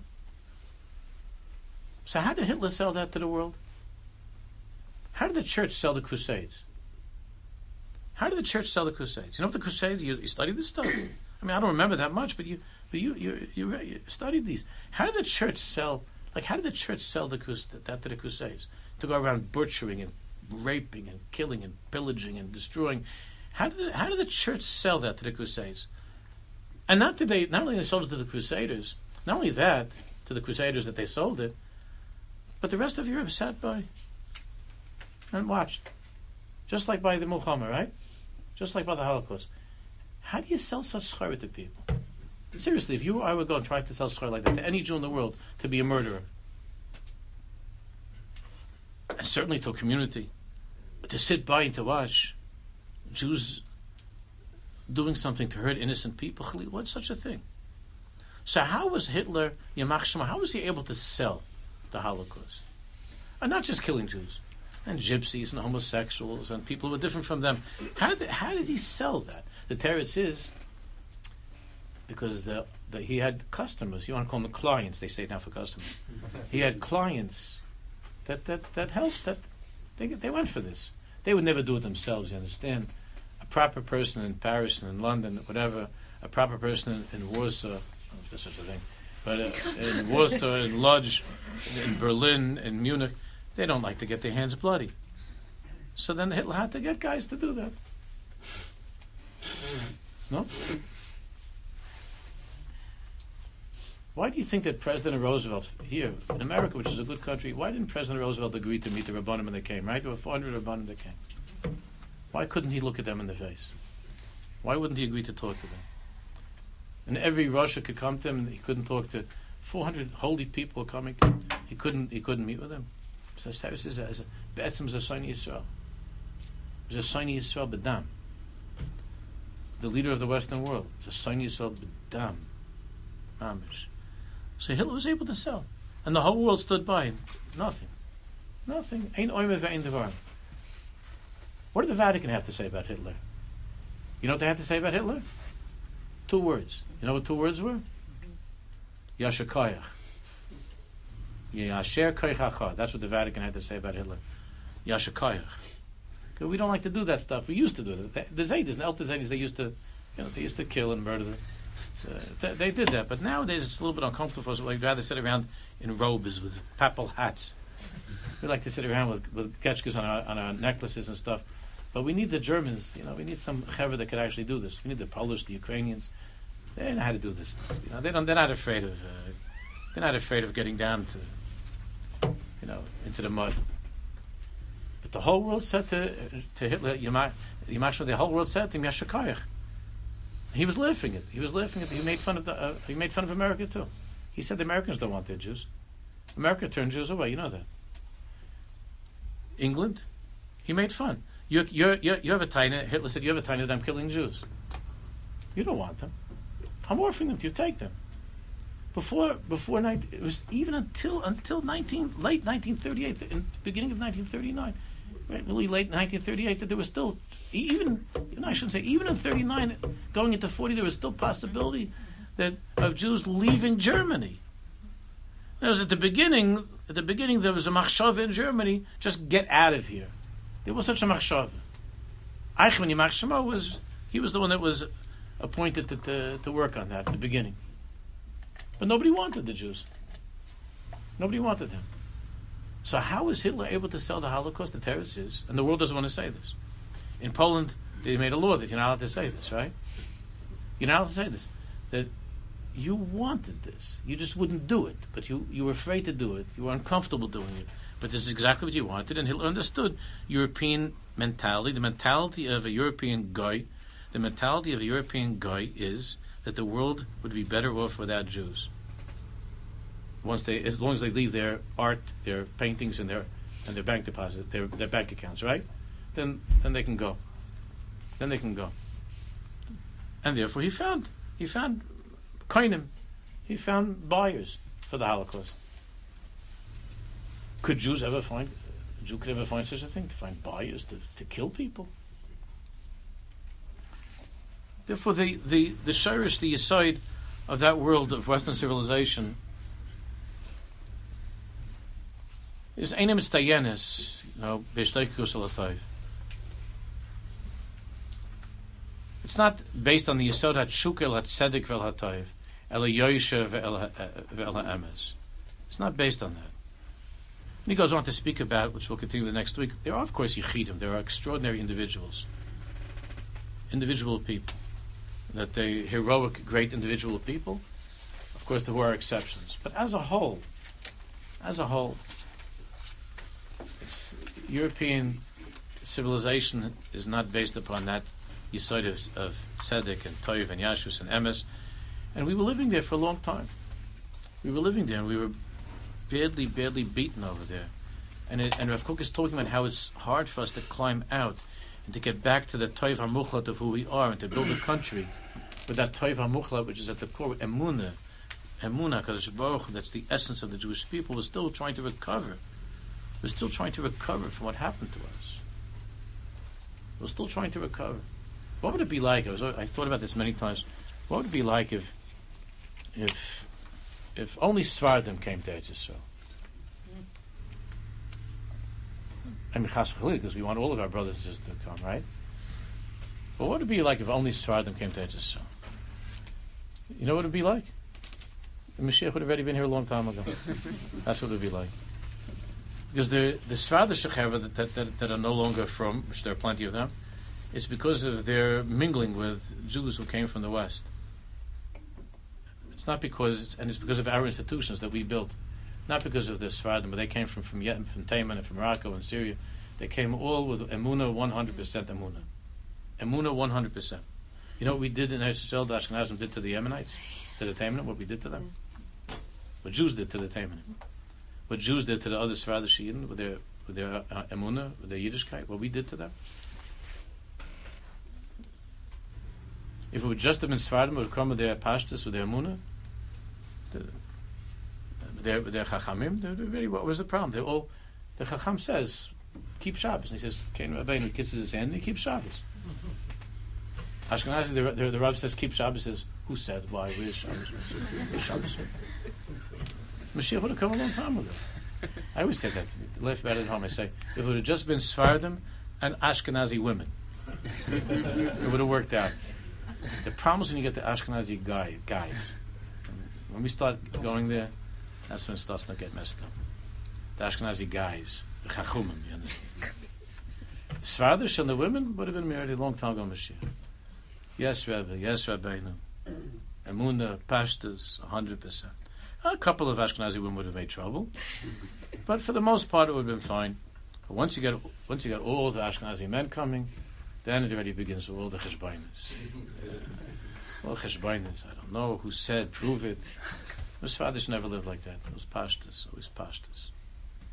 So how did Hitler sell that to the world? How did the church sell the Crusades? How did the church sell the Crusades? You know what the Crusades? You, you studied this stuff. I mean, I don't remember that much, but you, but you, you, you, you studied these. How did the church sell? Like, how did the church sell the that to the Crusades? To go around butchering and raping and killing and pillaging and destroying. How did the, how did the church sell that to the Crusades? And not did they not only they sold it to the Crusaders, not only that to the Crusaders that they sold it, but the rest of Europe sat by and watched, just like by the Muhammad, right? Just like by the Holocaust. How do you sell such schar to people? Seriously, if you or I would go and try to sell schar like that to any Jew in the world to be a murderer, and certainly to a community, but to sit by and to watch Jews doing something to hurt innocent people, what's such a thing? So how was Hitler, Yamach Shema, how was he able to sell the Holocaust? And not just killing Jews, and gypsies and homosexuals and people who were different from them. How did, how did he sell that? The teretz is because the, the, he had customers. You want to call them clients? They say now for customers. He had clients that that that helped. That they they went for this. They would never do it themselves. You understand? A proper person in Paris and in London, whatever. A proper person in, in Warsaw. I don't know if there's such a thing, but uh, in Warsaw, in Lodz, in Berlin, in Munich. They don't like to get their hands bloody. So then Hitler had to get guys to do that. No? Why do you think that President Roosevelt, here in America, which is a good country, why didn't President Roosevelt agree to meet the Rabbanim when they came, right? There were four hundred Rabbanim that came. Why couldn't he look at them in the face? Why wouldn't he agree to talk to them? And every Russia could come to him, and he couldn't talk to four hundred holy people coming to him. He couldn't, he couldn't meet with them. So Cyrus is a Be'etzim is a Soni Yisrael. He's a Soni Yisrael B'dam. The leader of the Western world. He's a Soni Yisrael B'dam. Mamish. So Hitler was able to sell. And the whole world stood by him. Nothing. Nothing. Ein oimer ve'ein devar. What did the Vatican have to say about Hitler? You know what they had to say about Hitler? Two words. You know what two words were? Yasher Koyach. Yasher Koyach. That's what the Vatican had to say about Hitler. Yasher Koyach. Because we don't like to do that stuff. We used to do it. The Zaydis, the Elter Zaydis, they used to, you know, they used to kill and murder them. Uh, they, they did that, but nowadays it's a little bit uncomfortable for us. We'd rather sit around in robes with papal hats. We like to sit around with, with ketchkas on our, on our necklaces and stuff. But we need the Germans, you know, we need some chaver that could actually do this. We need the Polish, the Ukrainians. They know how to do this stuff. You know, they don't. They're not afraid of. Uh, they're not afraid of getting down to, you know, into the mud. But the whole world said to to Hitler, Yamach, the whole world said to him, Yashakayach. He was laughing at it. He was laughing at it. He made fun of the. Uh, he made fun of America too. He said the Americans don't want their Jews. America turned Jews away. You know that. England, he made fun. You you you you have a tiny. Hitler said, "You have a tiny that I'm killing Jews. You don't want them. I'm offering them to you. Take them." Before before nineteen, it was even until until nineteen late nineteen thirty-eight, in beginning of nineteen thirty-nine, right, really late nineteen thirty-eight, that there was still even, even I shouldn't say even in thirty-nine, going into forty, there was still possibility that of Jews leaving Germany. There was at the beginning. At the beginning, there was a machshava in Germany, just get out of here. There was such a machshava. Eichmann Yimach Shemo was he was the one that was appointed to, to to work on that at the beginning. But nobody wanted the Jews. Nobody wanted them. So how was Hitler able to sell the Holocaust to terrorists? And the world doesn't want to say this. In Poland, they made a law that you're not allowed to say this, right? You're not allowed to say this. That you wanted this. You just wouldn't do it. But you, you were afraid to do it. You were uncomfortable doing it. But this is exactly what you wanted. And Hitler understood European mentality. The mentality of a European guy, the mentality of a European guy is that the world would be better off without Jews. Once they, as long as they leave their art, their paintings, and their and their bank deposit, their their bank accounts, right? Then then they can go. Then they can go. And therefore, he found he found koinim, he found buyers for the Holocaust. Could Jews ever find? A Jew could ever find such a thing, to find buyers to, to kill people? Therefore, the the the shirish, the aside of that world of Western civilization is einem stayenes, you know, b'shteikus alatayv. It's not based on the yesod hatshukel hatzedek vel hatayv, el yoyshe vel ha'emes. It's not based on that. And he goes on to speak about, which we'll continue the next week. There are, of course, yichidim. There are extraordinary individuals, individual people. That they heroic, great individual people. Of course, there were exceptions, but as a whole, as a whole, it's, European civilization is not based upon that yesod of, of tzedek and toiv and yashus and emes, and we were living there for a long time. We were living there, and we were badly, badly beaten over there. And it, and Rav Kook is talking about how it's hard for us to climb out and to get back to the toiv hamuchlat of who we are, and to build a country with that toiv hamuchlat, which is at the core, emunah, emunah, Kadosh Baruch Hu, that's the essence of the Jewish people. We're still trying to recover. We're still trying to recover from what happened to us. We're still trying to recover. What would it be like? I was, I thought about this many times. What would it be like if, if, if only Sfardim came to Eretz Yisrael? I mean, chas v'chalil, because we want all of our brothers and sisters to come, right? But what would it be like if only Sfardim came to Eretz Yisrael? You know what it would be like? The Mashiach would have already been here a long time ago. That's what it would be like. Because the the Sfardish Shecheva that, that, that, that are no longer from, which there are plenty of them, it's because of their mingling with Jews who came from the West. It's not because, and it's because of our institutions that we built. Not because of the Sfardim, but they came from from Yemen, from Taiman, and from Morocco and Syria. They came all with Emunah, one hundred percent Emunah. Emunah, one hundred percent. You know what we did in Eretz Yisrael, the Ashkenazim did to the Yemenites, to the Taimanim, what we did to them? What Jews did to the Taimanim. What Jews did to the other Sfardish Yidden with their, with their uh, Emunah, with their Yiddishkeit, what we did to them. If it would just have been Sfardim, it would come with their Pashtus, with their Emunah, the, Their, their Chachamim, they're, they're very, what was the problem? They all, the Chacham says, keep Shabbos. And he says, Kain Rabbeinu kisses his hand and he keeps Shabbos. Ashkenazi, the, the, the Rav says, keep Shabbos. Says, who said, why, where's Shabbos? Where's Shabbos? Mashiach would have come a long time ago. I always say that, laugh about it at home. I say, if it would have just been Sfardim and Ashkenazi women, it would have worked out. The problem is when you get the Ashkenazi guy, guys. When we start going there, that's when it starts to get messed up. The Ashkenazi guys, the Chachumim, you understand? Sfardish and the women would have been married a long time ago, Mashiach. Yes, Rebbe, yes, Rabbeinu. Emunah, Pashtas, one hundred percent. A couple of Ashkenazi women would have made trouble, but for the most part it would have been fine. But once you get once you get all the Ashkenazi men coming, then it already begins with all the cheshbainis. All cheshbainis, I don't know who said, prove it. The Sfardish never lived like that. It was pashtas, always pashtas.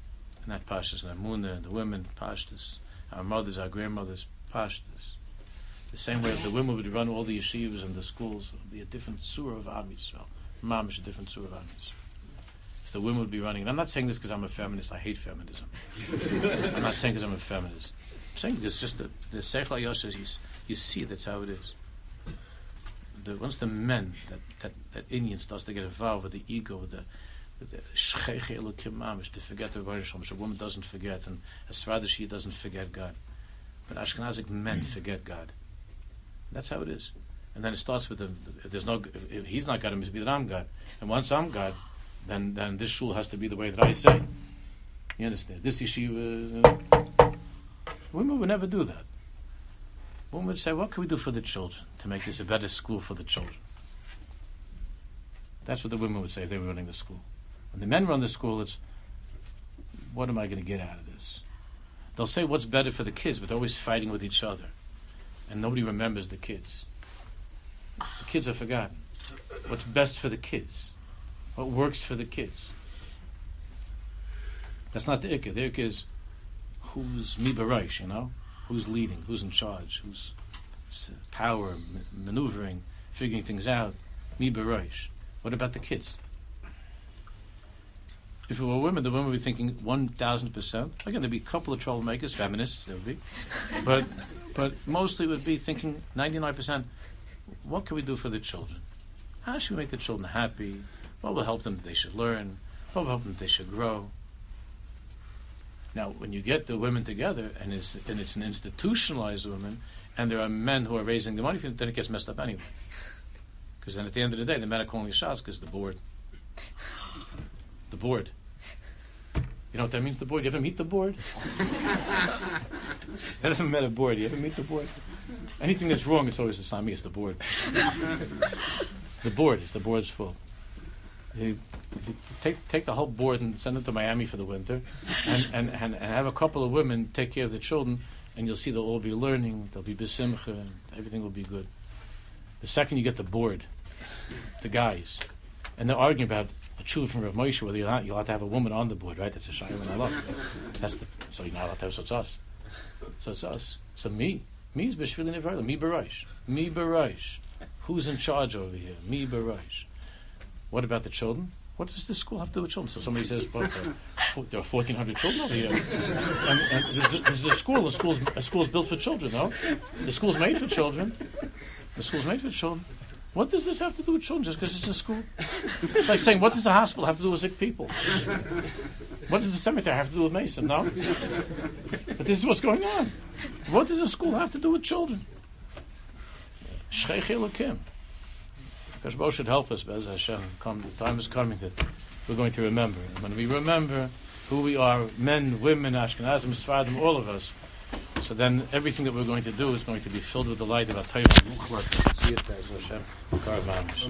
not Pashtas and Amuna, the women, Pashtas, our mothers, our grandmothers, Pashtas. The same way if the women would run all the yeshivas and the schools, it would be a different surah of Am Yisrael. Mamish, a different surah of Am Yisrael. If the women would be running, and I'm not saying this because I'm a feminist, I hate feminism. I'm not saying because I'm a feminist. I'm saying because just the, the Seichel HaYosher, you, you see that's how it is. The, once the men, that, that, that Indian starts to get involved with the ego, with the the Shcheche Elokim Mamish, to forget the Rebbeinu Shalom, a woman doesn't forget, and a Sfaradish doesn't forget God. But Ashkenazic men forget God. That's how it is. And then it starts with the, if there's no, if, if he's not God, it must be that I'm God. And once I'm God, then then this shul has to be the way that I say. You understand? This yeshiva, uh, women would never do that. Women would say, what can we do for the children to make this a better school for the children? That's what the women would say if they were running the school. When the men run the school, it's, what am I going to get out of this? They'll say what's better for the kids, but they're always fighting with each other. And nobody remembers the kids. The kids are forgotten. What's best for the kids? What works for the kids? That's not the ikka. The ikka is who's mi b'reish, you know? Who's leading? Who's in charge? Who's power, m- maneuvering, figuring things out? Mi b'reish. What about the kids? If it were women, the women would be thinking one thousand percent. Again, there'd be a couple of troublemakers, feminists, there would be. But but mostly would be thinking ninety-nine percent, what can we do for the children? How should we make the children happy? What will help them that they should learn? What will help them that they should grow? Now, when you get the women together, and it's, and it's an institutionalized woman, and there are men who are raising the money for them, then it gets messed up anyway. Because then at the end of the day, the men are calling the shots because the board. The board. You know what that means, the board? You ever meet the board? I haven't met a board. You ever meet the board? Anything that's wrong, it's always, it's not me, it's the board. The board, it's the board's fault. You, you take take the whole board and send them to Miami for the winter, and, and, and, and have a couple of women take care of the children, and you'll see they'll all be learning, they'll be besimcha, and everything will be good. The second you get the board, the guys, and they're arguing about a tshuva from Rav Moshe, whether you're not, you're allowed to have a woman on the board, right? That's a shayla and I love. That's the, so you're not allowed to have, so it's us. So it's us. So me, me is b'shvili nevrayla, me b'raish. Me b'raish. Who's in charge over here? Me b'raish. What about the children? What does this school have to do with children? So somebody says, well, there are fourteen hundred children over here. And, and this, is, this is a school. A school's, a school's built for children, no? The school's made for children. The school's made for children. What does this have to do with children just because it's a school? It's like saying, what does the hospital have to do with sick people? What does the cemetery have to do with Mason? No? But this is what's going on. What does a school have to do with children? Shcheich Elokim. Kashbo should help us, Bez Hashem. Come, the time is coming that we're going to remember. And when we remember who we are, men, women, Ashkenazim, Sfardim, all of us, so then everything that we're going to do is going to be filled with the light of our Torah. See it, Bez Hashem.